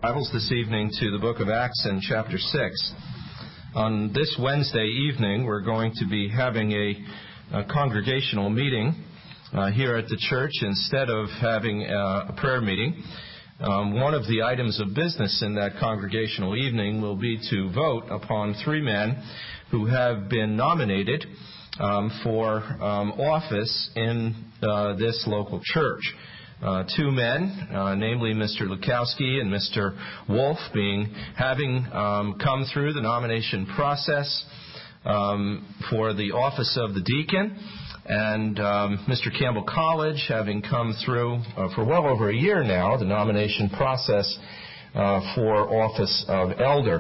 Bibles this evening to the book of Acts in chapter 6. On this Wednesday evening, we're going to be having a congregational meeting here at the church instead of having a prayer meeting. One of the items of business in that congregational evening will be to vote upon three men who have been nominated for office in this local church. Two men, namely Mr. Lukowski and Mr. Wolf, having come through the nomination process for the office of the deacon, and Mr. Campbell College having come through for well over a year now the nomination process for office of elder.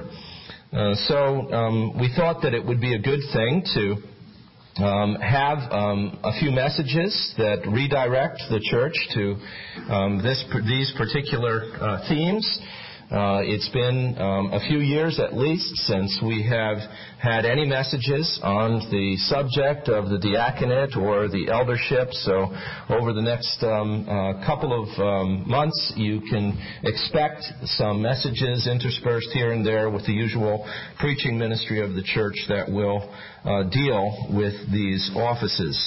So we thought that it would be a good thing to have a few messages that redirect the church to these particular themes. It's been a few years at least since we have had any messages on the subject of the diaconate or the eldership. So over the next couple of months, you can expect some messages interspersed here and there with the usual preaching ministry of the church that will deal with these offices.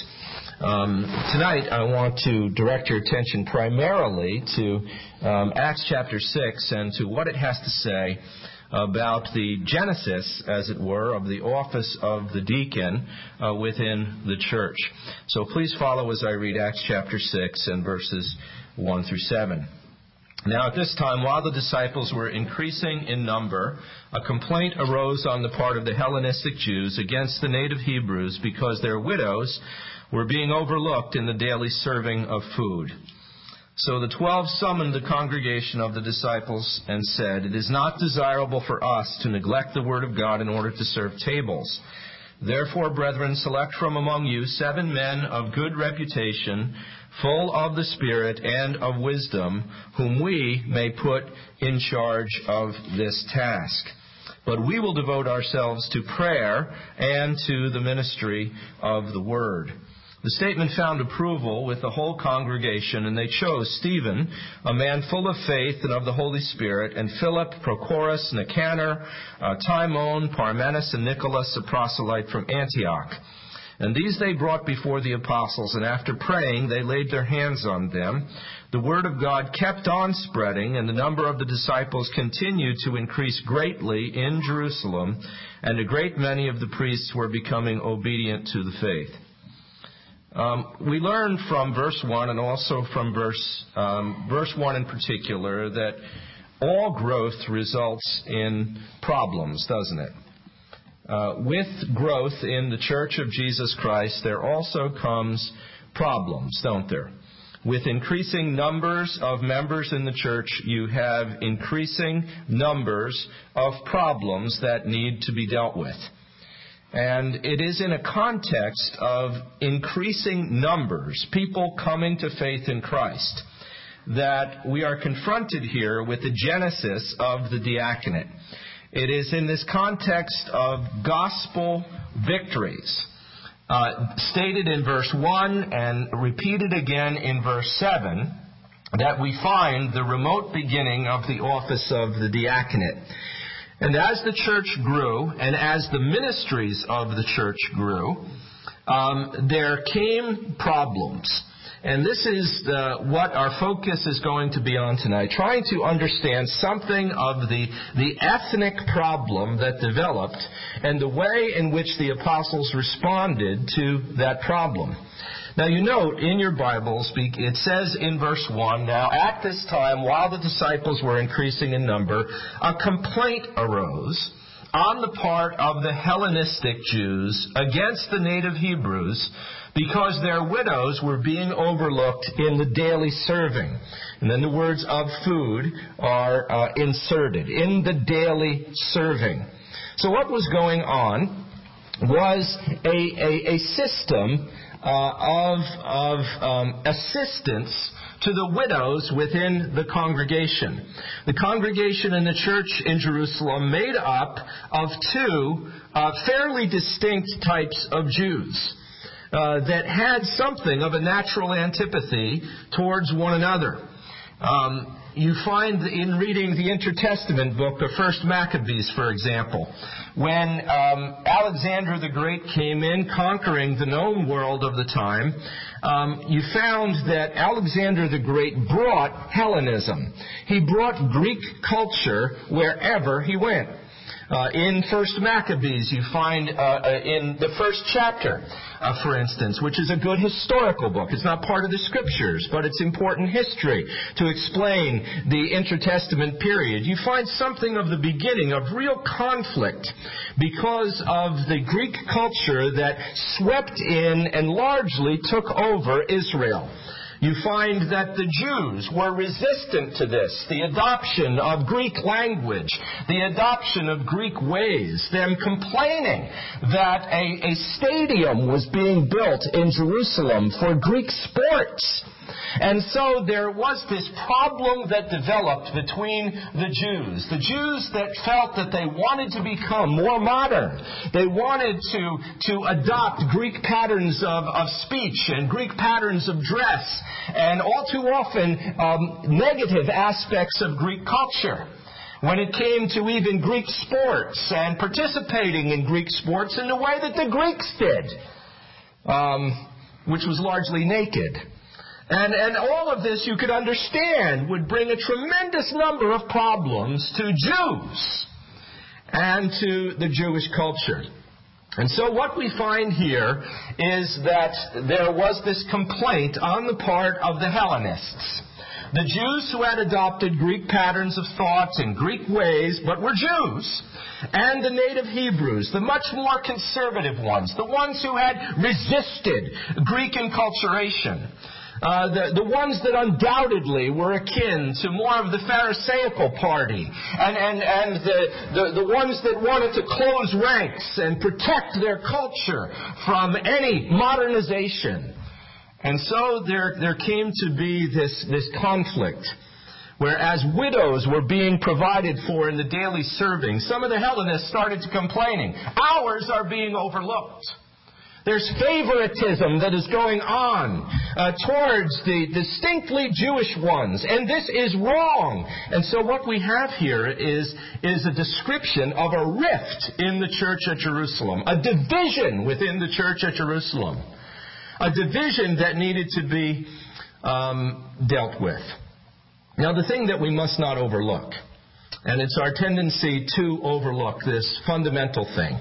Tonight, I want to direct your attention primarily to Acts chapter 6 and to what it has to say about the genesis, as it were, of the office of the deacon within the church. So please follow as I read Acts chapter 6 and verses 1 through 7. Now at this time, while the disciples were increasing in number, a complaint arose on the part of the Hellenistic Jews against the native Hebrews because their widows were being overlooked in the daily serving of food. So the 12 summoned the congregation of the disciples and said, "It is not desirable for us to neglect the word of God in order to serve tables. Therefore, brethren, select from among you 7 men of good reputation, full of the Spirit and of wisdom, whom we may put in charge of this task. But we will devote ourselves to prayer and to the ministry of the word." The statement found approval with the whole congregation, and they chose Stephen, a man full of faith and of the Holy Spirit, and Philip, Prochorus, Nicanor, Timon, Parmenas, and Nicholas, a proselyte from Antioch. And these they brought before the apostles, and after praying, they laid their hands on them. The word of God kept on spreading, and the number of the disciples continued to increase greatly in Jerusalem, and a great many of the priests were becoming obedient to the faith. We learn from verse 1 and also from verse 1 in particular that all growth results in problems, doesn't it? With growth in the Church of Jesus Christ, there also comes problems, don't there? With increasing numbers of members in the church, you have increasing numbers of problems that need to be dealt with. And it is in a context of increasing numbers, people coming to faith in Christ, that we are confronted here with the genesis of the diaconate. It is in this context of gospel victories, stated in verse 1 and repeated again in verse 7, that we find the remote beginning of the office of the diaconate. And as the church grew, and as the ministries of the church grew, there came problems. And this is what our focus is going to be on tonight, trying to understand something of the ethnic problem that developed and the way in which the apostles responded to that problem. Now you note in your Bibles, it says in verse 1, "Now at this time, while the disciples were increasing in number, a complaint arose on the part of the Hellenistic Jews against the native Hebrews because their widows were being overlooked in the daily serving." And then the words "of food" are inserted, in the daily serving. So what was going on was a system of assistance to the widows within the congregation. The congregation in the church in Jerusalem made up of two fairly distinct types of Jews that had something of a natural antipathy towards one another. You find in reading the Intertestament book of 1 Maccabees, for example, when Alexander the Great came in, conquering the known world of the time, you found that Alexander the Great brought Hellenism. He brought Greek culture wherever he went. In 1 Maccabees, you find in the first chapter, for instance, which is a good historical book. It's not part of the Scriptures, but it's important history to explain the intertestament period. You find something of the beginning of real conflict because of the Greek culture that swept in and largely took over Israel. You find that the Jews were resistant to this, the adoption of Greek language, the adoption of Greek ways, them complaining that a stadium was being built in Jerusalem for Greek sports. And so there was this problem that developed between the Jews that felt that they wanted to become more modern. They wanted to adopt Greek patterns of speech and Greek patterns of dress, and all too often negative aspects of Greek culture. When it came to even Greek sports and participating in Greek sports in the way that the Greeks did, which was largely naked. And all of this, you could understand, would bring a tremendous number of problems to Jews and to the Jewish culture. And so what we find here is that there was this complaint on the part of the Hellenists. The Jews who had adopted Greek patterns of thought and Greek ways, but were Jews, and the native Hebrews, the much more conservative ones, the ones who had resisted Greek enculturation. The ones that undoubtedly were akin to more of the Pharisaical party, and the ones that wanted to close ranks and protect their culture from any modernization. And so there came to be this conflict, whereas widows were being provided for in the daily serving. Some of the Hellenists started complaining, ours are being overlooked. There's favoritism that is going on towards the distinctly Jewish ones, and this is wrong. And so what we have here is a description of a rift in the church at Jerusalem, a division within the church at Jerusalem, a division that needed to be dealt with. Now, the thing that we must not overlook, and it's our tendency to overlook this fundamental thing,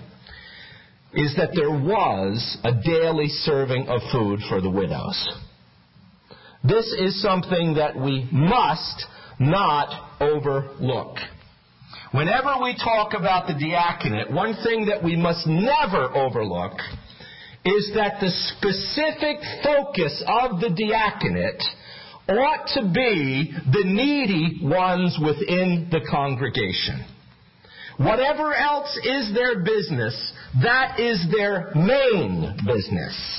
is that there was a daily serving of food for the widows. This is something that we must not overlook. Whenever we talk about the diaconate, one thing that we must never overlook is that the specific focus of the diaconate ought to be the needy ones within the congregation. Whatever else is their business, that is their main business.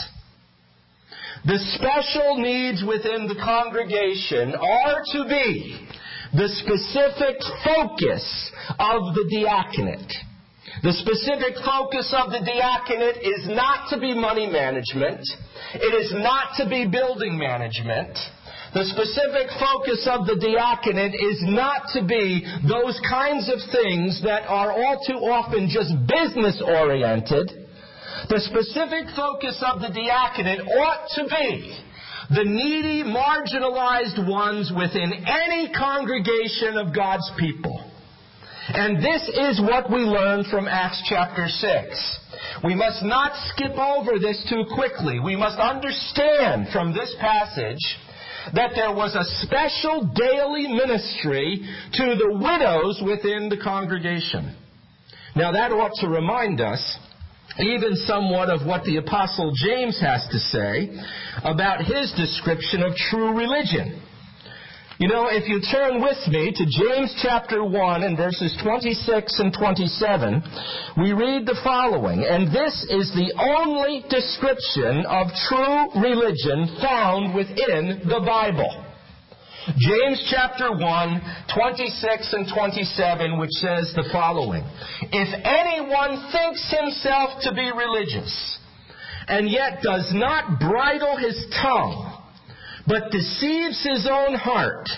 The special needs within the congregation are to be the specific focus of the diaconate. The specific focus of the diaconate is not to be money management. It is not to be building management. The specific focus of the diaconate is not to be those kinds of things that are all too often just business-oriented. The specific focus of the diaconate ought to be the needy, marginalized ones within any congregation of God's people. And this is what we learn from Acts chapter 6. We must not skip over this too quickly. We must understand from this passage that there was a special daily ministry to the widows within the congregation. Now that ought to remind us even somewhat of what the Apostle James has to say about his description of true religion. You know, if you turn with me to James chapter 1 and verses 26 and 27, we read the following, and this is the only description of true religion found within the Bible. James chapter 1, 26 and 27, which says the following, if anyone thinks himself to be religious, and yet does not bridle his tongue, but deceives his own heart,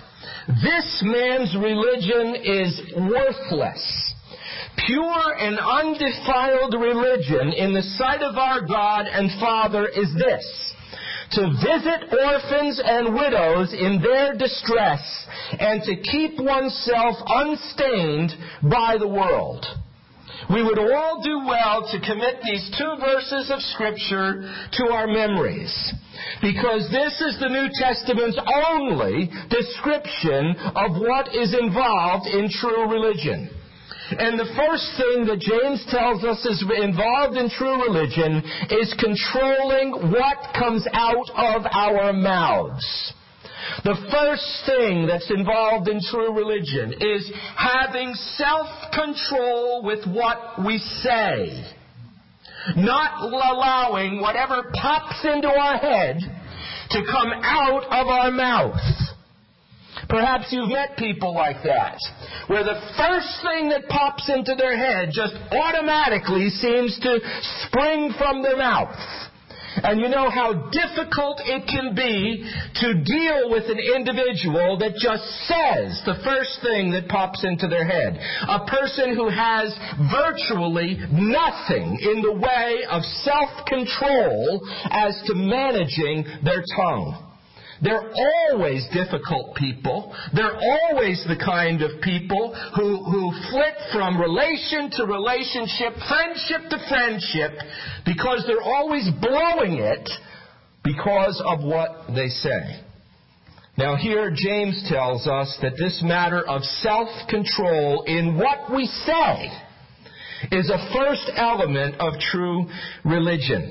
This man's religion is worthless. Pure and undefiled religion in the sight of our God and Father is this: to visit orphans and widows in their distress, and to keep oneself unstained by the world. We would all do well to commit these 2 verses of Scripture to our memories, because this is the New Testament's only description of what is involved in true religion. And the first thing that James tells us is involved in true religion is controlling what comes out of our mouths. The first thing that's involved in true religion is having self-control with what we say. Not allowing whatever pops into our head to come out of our mouth. Perhaps you've met people like that, where the first thing that pops into their head just automatically seems to spring from their mouth. And you know how difficult it can be to deal with an individual that just says the first thing that pops into their head. A person who has virtually nothing in the way of self-control as to managing their tongue. They're always difficult people. They're always the kind of people who flit from relation to relationship, friendship to friendship, because they're always blowing it because of what they say. Now here James tells us that this matter of self-control in what we say is a first element of true religion.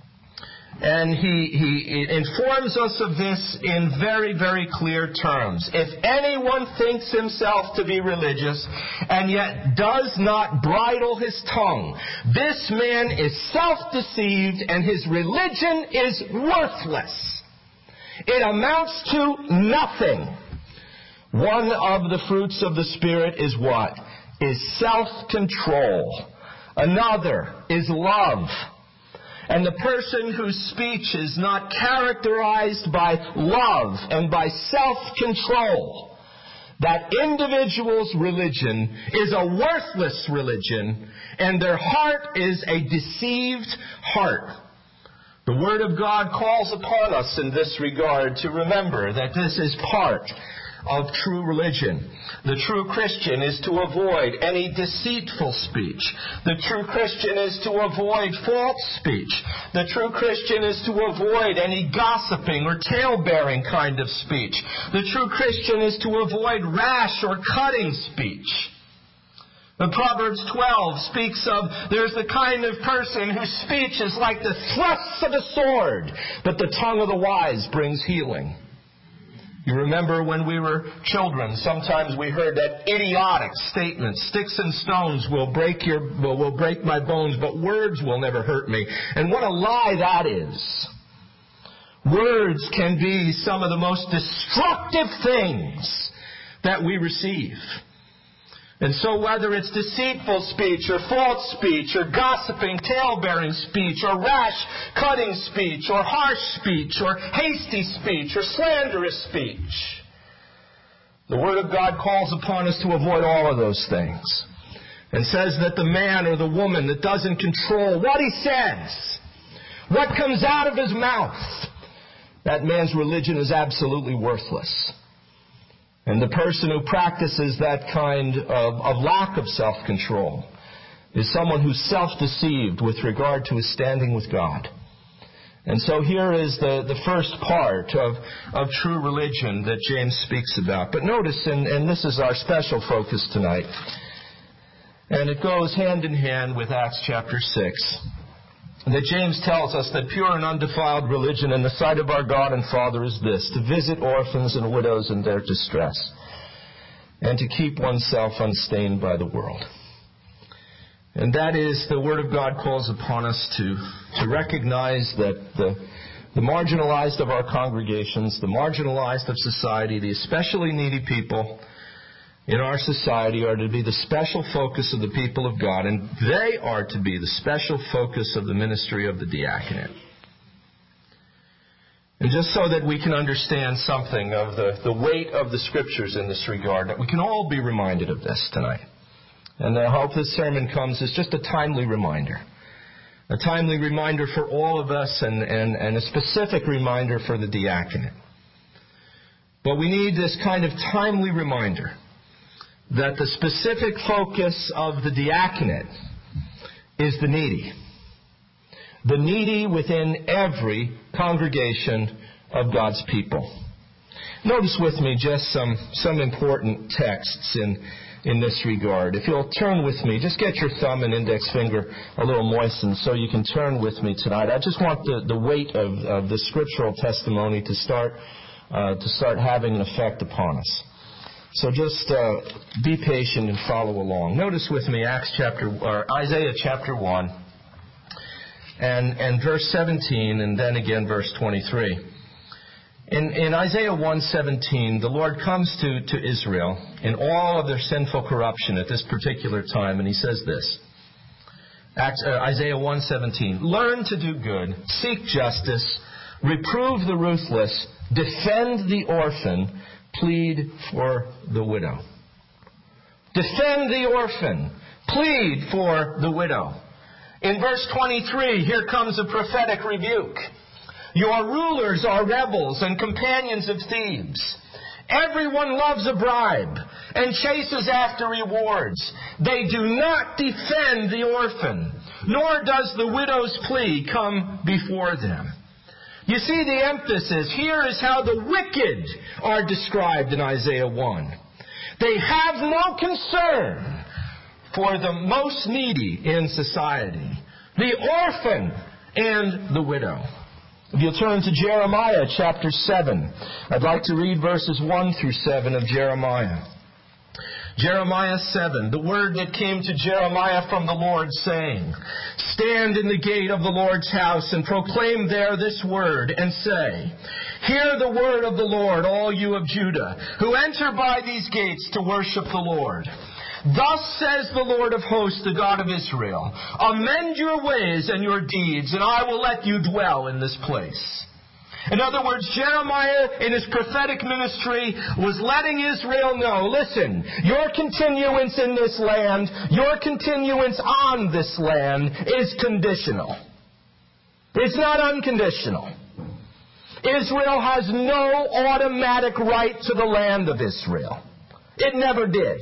And he informs us of this in very, very clear terms. If anyone thinks himself to be religious and yet does not bridle his tongue, this man is self-deceived and his religion is worthless. It amounts to nothing. One of the fruits of the Spirit is what? Is self-control. Another is love. And the person whose speech is not characterized by love and by self-control, that individual's religion is a worthless religion, and their heart is a deceived heart. The Word of God calls upon us in this regard to remember that this is part of true religion. The true Christian is to avoid any deceitful speech. The true Christian is to avoid false speech. The true Christian is to avoid any gossiping or tale-bearing kind of speech. The true Christian is to avoid rash or cutting speech. The Proverbs 12 speaks of there's the kind of person whose speech is like the thrusts of a sword, but the tongue of the wise brings healing. You remember when we were children, sometimes we heard that idiotic statement, sticks and stones will break my bones, but words will never hurt me. And what a lie that is. Words can be some of the most destructive things that we receive. And so whether it's deceitful speech or false speech or gossiping, tale-bearing speech or rash, cutting speech or harsh speech or hasty speech or slanderous speech, the Word of God calls upon us to avoid all of those things and says that the man or the woman that doesn't control what he says, what comes out of his mouth, that man's religion is absolutely worthless. And the person who practices that kind of lack of self-control is someone who's self-deceived with regard to his standing with God. And so here is the first part of true religion that James speaks about. But notice, and this is our special focus tonight, and it goes hand in hand with Acts chapter 6, that James tells us that pure and undefiled religion in the sight of our God and Father is this: to visit orphans and widows in their distress, and to keep oneself unstained by the world. And that is, the Word of God calls upon us to recognize that the marginalized of our congregations, the marginalized of society, the especially needy people in our society are to be the special focus of the people of God, and they are to be the special focus of the ministry of the diaconate. And just so that we can understand something of the weight of the Scriptures in this regard, that we can all be reminded of this tonight. And I hope this sermon comes as just a timely reminder. A timely reminder for all of us and a specific reminder for the diaconate. But we need this kind of timely reminder that the specific focus of the diaconate is the needy. The needy within every congregation of God's people. Notice with me just some important texts in this regard. If you'll turn with me, just get your thumb and index finger a little moistened so you can turn with me tonight. I just want the weight of the scriptural testimony to start having an effect upon us. So just be patient and follow along. Notice with me Isaiah chapter 1 and verse 17 and then again verse 23. In Isaiah 1:17, the Lord comes to Israel in all of their sinful corruption at this particular time, and He says this. Isaiah 1:17, learn to do good, seek justice, reprove the ruthless, defend the orphan, plead for the widow. Defend the orphan, plead for the widow. In verse 23, here comes a prophetic rebuke. Your rulers are rebels and companions of thieves. Everyone loves a bribe and chases after rewards. They do not defend the orphan, nor does the widow's plea come before them. You see the emphasis. Here is how the wicked are described in Isaiah 1. They have no concern for the most needy in society, the orphan and the widow. If you'll turn to Jeremiah chapter 7, I'd like to read verses 1 through 7 of Jeremiah. Jeremiah 7, the word that came to Jeremiah from the Lord, saying, stand in the gate of the Lord's house and proclaim there this word, and say, hear the word of the Lord, all you of Judah, who enter by these gates to worship the Lord. Thus says the Lord of hosts, the God of Israel, amend your ways and your deeds, and I will let you dwell in this place. In other words, Jeremiah, in his prophetic ministry, was letting Israel know, listen, your continuance in this land, your continuance on this land is conditional. It's not unconditional. Israel has no automatic right to the land of Israel. It never did.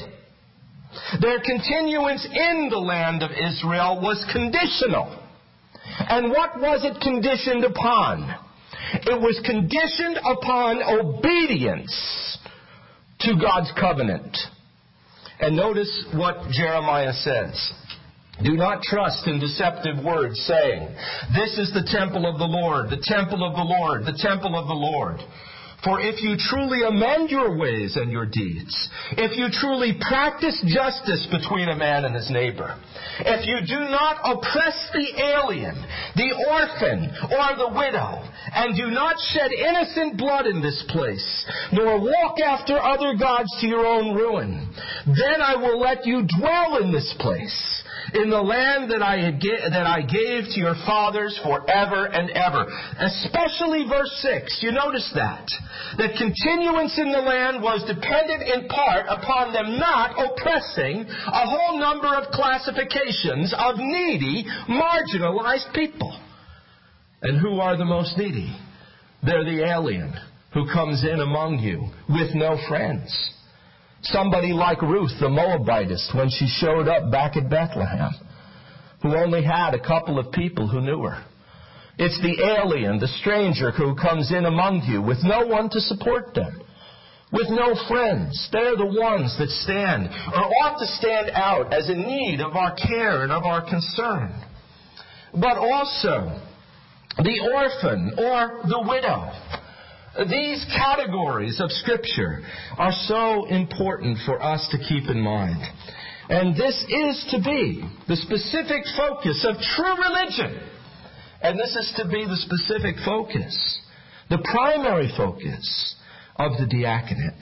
Their continuance in the land of Israel was conditional. And what was it conditioned upon? It was conditioned upon obedience to God's covenant. And notice what Jeremiah says. Do not trust in deceptive words, saying, this is the temple of the Lord, the temple of the Lord, the temple of the Lord. For if you truly amend your ways and your deeds, if you truly practice justice between a man and his neighbor, if you do not oppress the alien, the orphan, or the widow, and do not shed innocent blood in this place, nor walk after other gods to your own ruin, then I will let you dwell in this place, in the land that I gave to your fathers forever and ever. Especially verse 6. You notice that continuance in the land was dependent in part upon them not oppressing a whole number of classifications of needy, marginalized people. And who are the most needy? They're the alien who comes in among you with no friends. Somebody like Ruth, the Moabitess, when she showed up back at Bethlehem, who only had a couple of people who knew her. It's the alien, the stranger, who comes in among you with no one to support them, with no friends. They're the ones that stand, or ought to stand out as in need of our care and of our concern. But also, the orphan or the widow. These categories of Scripture are so important for us to keep in mind. And this is to be the specific focus of true religion. And this is to be the specific focus, the primary focus of the diaconate.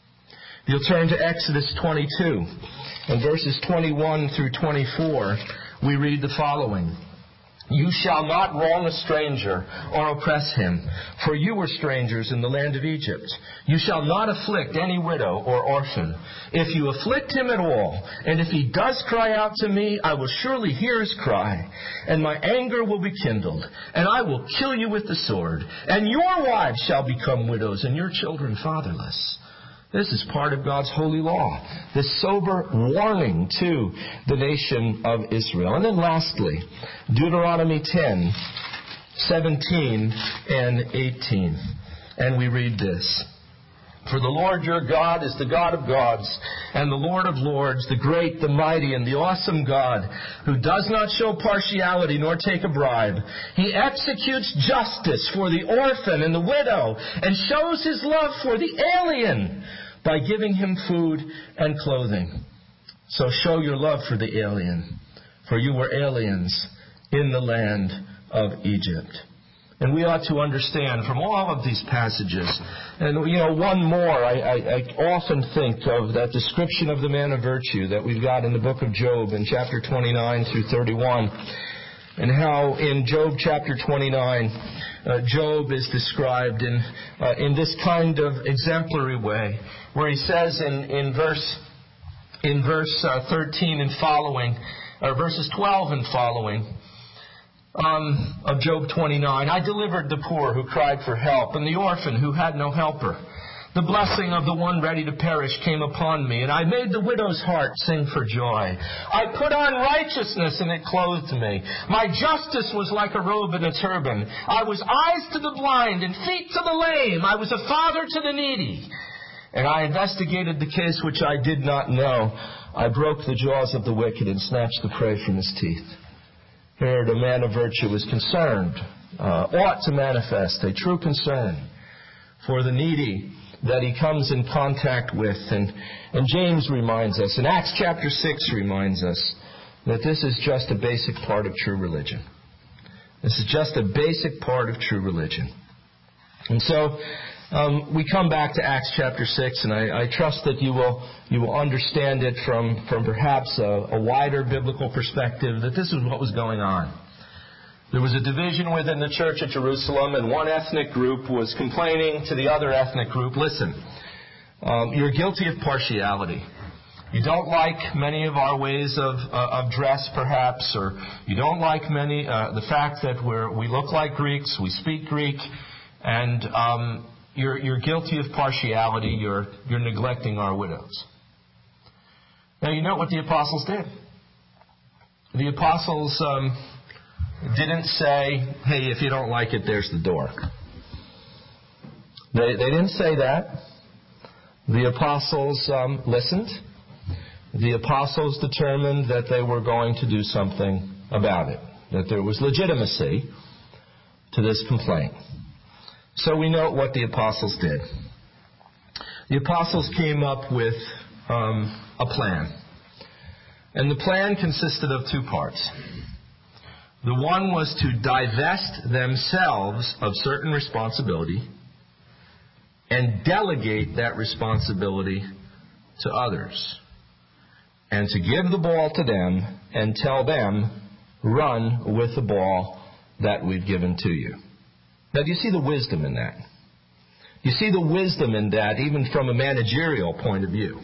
If you'll turn to Exodus 22 and verses 21 through 24, we read the following. You shall not wrong a stranger or oppress him, for you were strangers in the land of Egypt. You shall not afflict any widow or orphan. If you afflict him at all, and if he does cry out to me, I will surely hear his cry, and my anger will be kindled, and I will kill you with the sword, and your wives shall become widows, and your children fatherless. This is part of God's holy law, this sober warning to the nation of Israel. And then lastly, Deuteronomy 10, 17 and 18. And we read this. For the Lord your God is the God of gods and the Lord of lords, the great, the mighty, and the awesome God, who does not show partiality nor take a bribe. He executes justice for the orphan and the widow and shows his love for the alien by giving him food and clothing. So show your love for the alien, for you were aliens in the land of Egypt. And we ought to understand from all of these passages, and one more, I often think of that description of the man of virtue that we've got in the book of Job in chapter 29 through 31, and how in Job chapter 29, Job is described in this kind of exemplary way, where he says in verse 13 and following, or verses 12 and following, of Job 29, I delivered the poor who cried for help, and the orphan who had no helper. The blessing of the one ready to perish came upon me, and I made the widow's heart sing for joy. I put on righteousness, and it clothed me. My justice was like a robe and a turban. I was eyes to the blind and feet to the lame. I was a father to the needy. And I investigated the case which I did not know. I broke the jaws of the wicked and snatched the prey from his teeth. Here the man of virtue is concerned, ought to manifest a true concern for the needy that he comes in contact with. And James reminds us, and Acts chapter 6 reminds us, that this is just a basic part of true religion. This is just a basic part of true religion. And so we come back to Acts chapter 6, and I trust that you will understand it from perhaps a wider biblical perspective, that this is what was going on. There was a division within the church at Jerusalem, and one ethnic group was complaining to the other ethnic group, listen, you're guilty of partiality. You don't like many of our ways of dress, perhaps, or you don't like the fact that we look like Greeks, we speak Greek, and you're guilty of partiality. You're neglecting our widows. Now, you know what the apostles did. The apostles didn't say, hey, if you don't like it, there's the door. They didn't say that. The apostles listened. The apostles determined that they were going to do something about it, that there was legitimacy to this complaint. So we know what the apostles did. The apostles came up with a plan. And the plan consisted of two parts. The one was to divest themselves of certain responsibility and delegate that responsibility to others. And to give the ball to them and tell them, run with the ball that we've given to you. Now, do you see the wisdom in that? You see the wisdom in that even from a managerial point of view.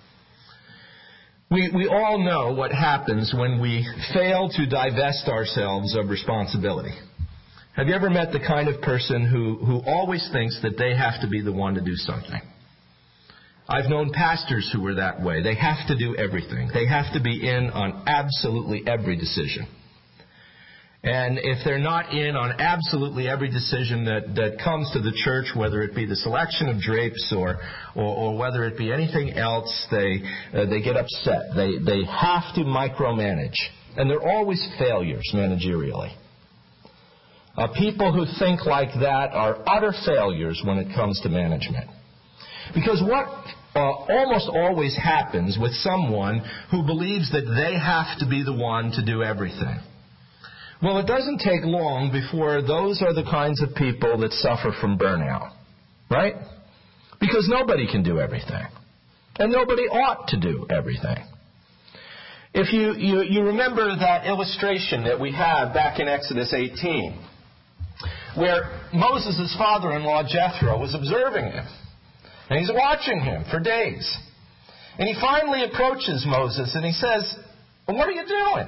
We all know what happens when we fail to divest ourselves of responsibility. Have you ever met the kind of person who always thinks that they have to be the one to do something? I've known pastors who were that way. They have to do everything. They have to be in on absolutely every decision. And if they're not in on absolutely every decision that comes to the church, whether it be the selection of drapes or whether it be anything else, they get upset. They have to micromanage. And they're always failures managerially. People who think like that are utter failures when it comes to management. Because what almost always happens with someone who believes that they have to be the one to do everything. Well, it doesn't take long before those are the kinds of people that suffer from burnout, right? Because nobody can do everything. And nobody ought to do everything. If you remember that illustration that we have back in Exodus 18, where Moses' father-in-law Jethro was observing him, and he's watching him for days. And he finally approaches Moses and he says, "What are you doing?"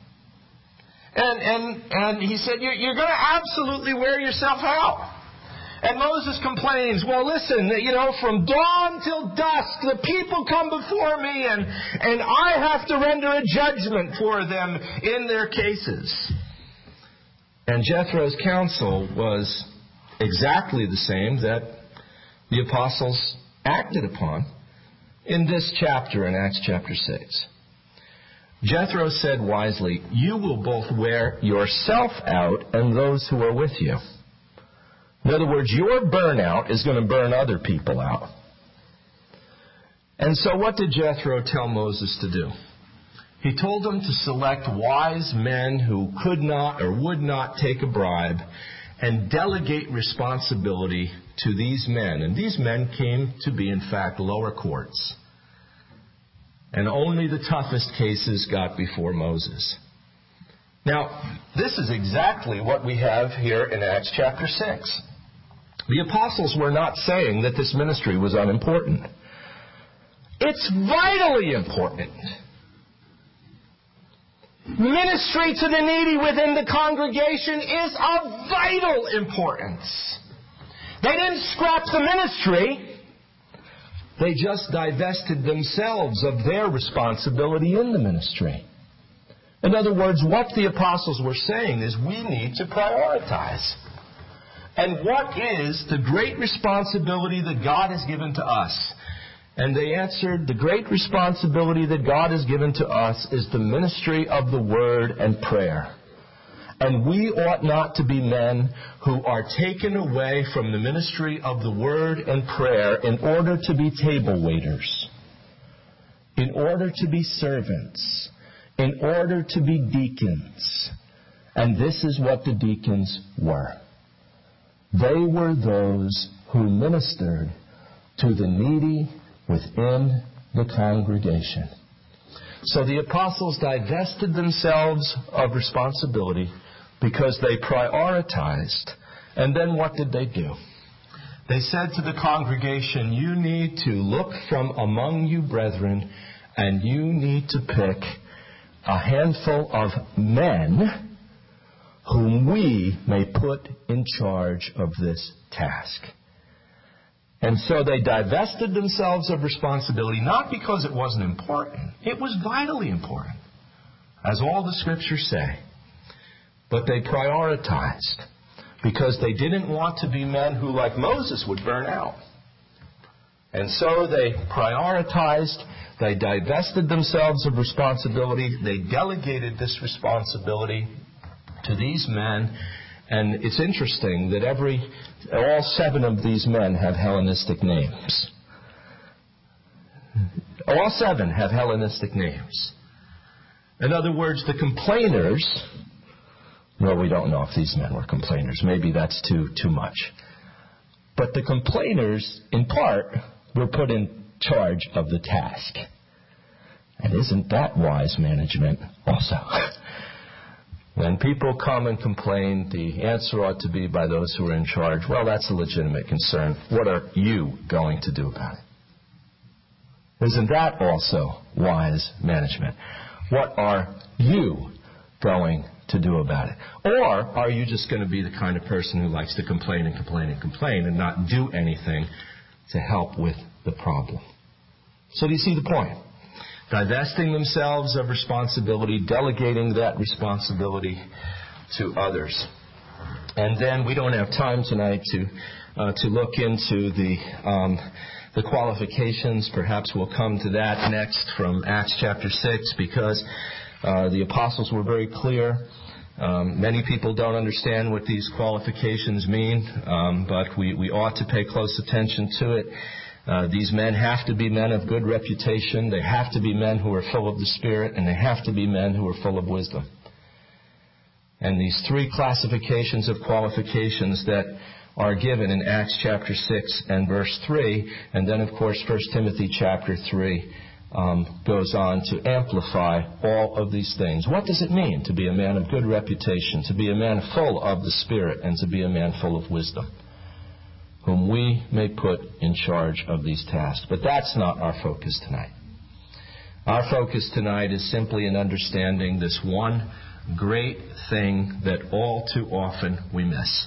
And he said, "You're going to absolutely wear yourself out." And Moses complains, "Well, listen, from dawn till dusk, the people come before me, and I have to render a judgment for them in their cases." And Jethro's counsel was exactly the same that the apostles acted upon in this chapter, in Acts chapter 6. Jethro said wisely, "You will both wear yourself out and those who are with you." In other words, your burnout is going to burn other people out. And so what did Jethro tell Moses to do? He told them to select wise men who could not or would not take a bribe and delegate responsibility to these men. And these men came to be, in fact, lower courts. And only the toughest cases got before Moses. Now, this is exactly what we have here in Acts chapter 6. The apostles were not saying that this ministry was unimportant. It's vitally important. Ministry to the needy within the congregation is of vital importance. They didn't scrap the ministry. They just divested themselves of their responsibility in the ministry. In other words, what the apostles were saying is we need to prioritize. And what is the great responsibility that God has given to us? And they answered, the great responsibility that God has given to us is the ministry of the Word and prayer. And we ought not to be men who are taken away from the ministry of the Word and prayer in order to be table waiters, in order to be servants, in order to be deacons. And this is what the deacons were. They were those who ministered to the needy within the congregation. So the apostles divested themselves of responsibility because they prioritized. And then what did they do? They said to the congregation, you need to look from among you brethren, and you need to pick a handful of men whom we may put in charge of this task. And so they divested themselves of responsibility, not because it wasn't important. It was vitally important, as all the scriptures say. But they prioritized because they didn't want to be men who, like Moses, would burn out. And so they prioritized, they divested themselves of responsibility, they delegated this responsibility to these men. And it's interesting that all 7 of these men have Hellenistic names. All 7 have Hellenistic names. In other words, the complainers, well, we don't know if these men were complainers. Maybe that's too much. But the complainers, in part, were put in charge of the task. And isn't that wise management also? When people come and complain, the answer ought to be by those who are in charge, well, that's a legitimate concern. What are you going to do about it? Isn't that also wise management? What are you going to do about it? Or are you just going to be the kind of person who likes to complain and complain and complain and not do anything to help with the problem? So do you see the point? Divesting themselves of responsibility, delegating that responsibility to others. And then we don't have time tonight to look into the qualifications. Perhaps we'll come to that next from Acts chapter 6, because the apostles were very clear. Many people don't understand what these qualifications mean, but we ought to pay close attention to it. These men have to be men of good reputation. They have to be men who are full of the Spirit, and they have to be men who are full of wisdom. And these 3 classifications of qualifications that are given in Acts chapter 6 and verse 3, and then, of course, 1 Timothy chapter 3, goes on to amplify all of these things. What does it mean to be a man of good reputation, to be a man full of the Spirit, and to be a man full of wisdom, whom we may put in charge of these tasks? But that's not our focus tonight. Our focus tonight is simply in understanding this one great thing that all too often we miss.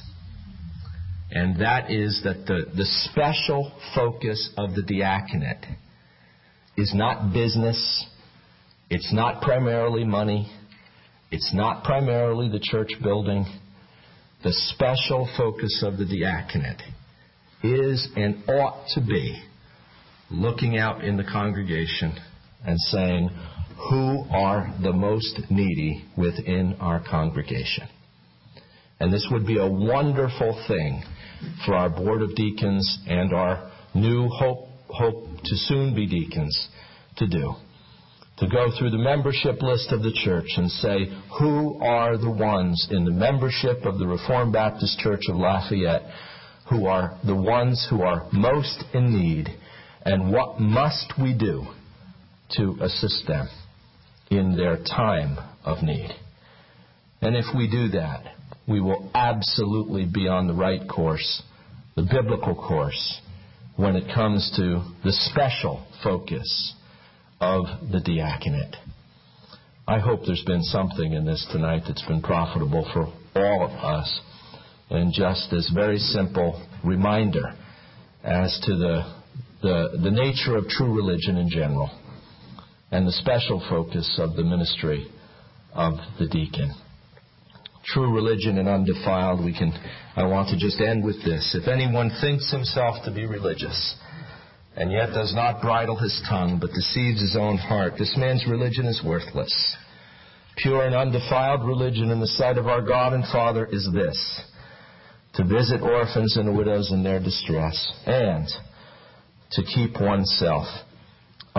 And that is that the special focus of the diaconate is not business, it's not primarily money, it's not primarily the church building. The special focus of the diaconate is and ought to be looking out in the congregation and saying, who are the most needy within our congregation? And this would be a wonderful thing for our board of deacons and our new hope to soon be deacons to do. To go through the membership list of the church and say, who are the ones in the membership of the Reformed Baptist Church of Lafayette who are the ones who are most in need, and what must we do to assist them in their time of need? And if we do that, we will absolutely be on the right course, the biblical course, when it comes to the special focus of the diaconate. I hope there's been something in this tonight that's been profitable for all of us, and just this very simple reminder as to the nature of true religion in general, and the special focus of the ministry of the deacon. True religion and undefiled, I want to just end with this. If anyone thinks himself to be religious, and yet does not bridle his tongue, but deceives his own heart, this man's religion is worthless. Pure and undefiled religion in the sight of our God and Father is this: to visit orphans and widows in their distress, and to keep oneself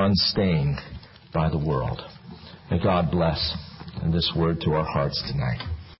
unstained by the world. May God bless this word to our hearts tonight.